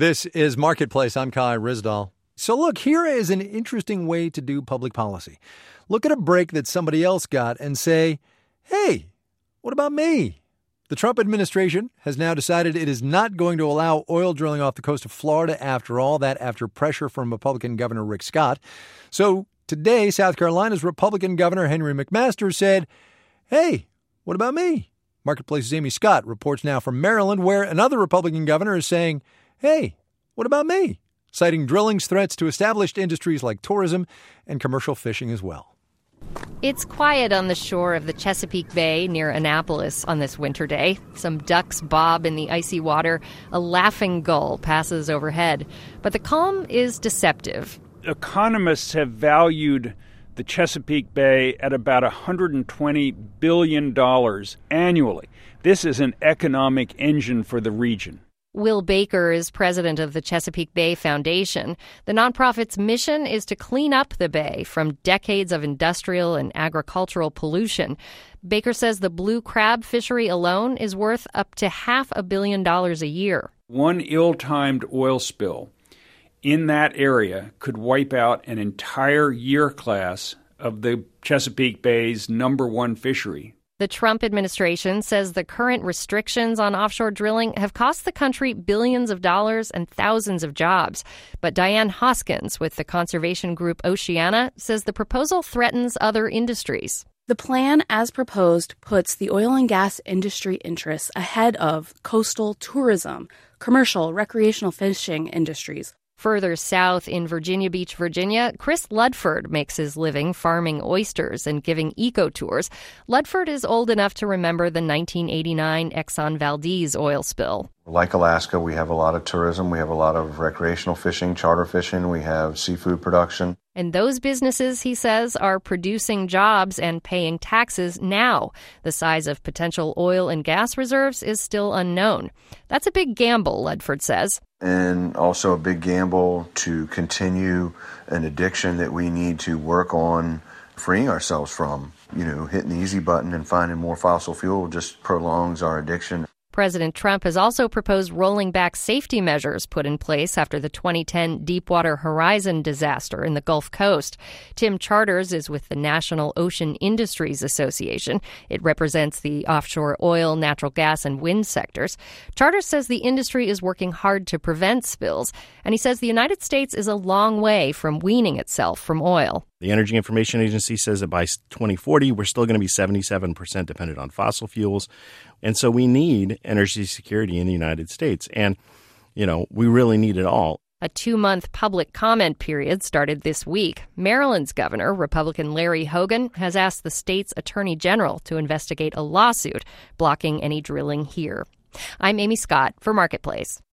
This is Marketplace. I'm Kai Ryssdal. So look, here is an interesting way to do public policy. Look at a break that somebody else got and say, hey, what about me? The Trump administration has now decided it is not going to allow oil drilling off the coast of Florida after all that, after pressure from Republican Governor Rick Scott. So today, South Carolina's Republican Governor Henry McMaster said, hey, what about me? Marketplace's Amy Scott reports now from Maryland, where another Republican governor is saying, hey, what about me? Citing drilling's threats to established industries like tourism and commercial fishing as well. It's quiet on the shore of the Chesapeake Bay near Annapolis on this winter day. Some ducks bob in the icy water. A laughing gull passes overhead. But the calm is deceptive. Economists have valued the Chesapeake Bay at about $120 billion annually. This is an economic engine for the region. Will Baker is president of the Chesapeake Bay Foundation. The nonprofit's mission is to clean up the bay from decades of industrial and agricultural pollution. Baker says the blue crab fishery alone is worth up to $500 million a year. One ill-timed oil spill in that area could wipe out an entire year class of the Chesapeake Bay's #1 fishery. The Trump administration says the current restrictions on offshore drilling have cost the country billions of dollars and thousands of jobs. But Diane Hoskins with the conservation group Oceana says the proposal threatens other industries. The plan, as proposed, puts the oil and gas industry interests ahead of coastal tourism, commercial, recreational fishing industries. Further south in Virginia Beach, Virginia, Chris Ludford makes his living farming oysters and giving eco-tours. Ludford is old enough to remember the 1989 Exxon Valdez oil spill. Like Alaska, we have a lot of tourism. We have a lot of recreational fishing, charter fishing. We have seafood production. And those businesses, he says, are producing jobs and paying taxes now. The size of potential oil and gas reserves is still unknown. That's a big gamble, Ludford says. And also a big gamble to continue an addiction that we need to work on freeing ourselves from. Hitting the easy button and finding more fossil fuel just prolongs our addiction. President Trump has also proposed rolling back safety measures put in place after the 2010 Deepwater Horizon disaster in the Gulf Coast. Tim Charters is with the National Ocean Industries Association. It represents the offshore oil, natural gas, and wind sectors. Charters says the industry is working hard to prevent spills, and he says the United States is a long way from weaning itself from oil. The Energy Information Agency says that by 2040, we're still going to be 77% dependent on fossil fuels. And so we need energy security in the United States. And, we really need it all. A 2-month public comment period started this week. Maryland's governor, Republican Larry Hogan, has asked the state's attorney general to investigate a lawsuit blocking any drilling here. I'm Amy Scott for Marketplace.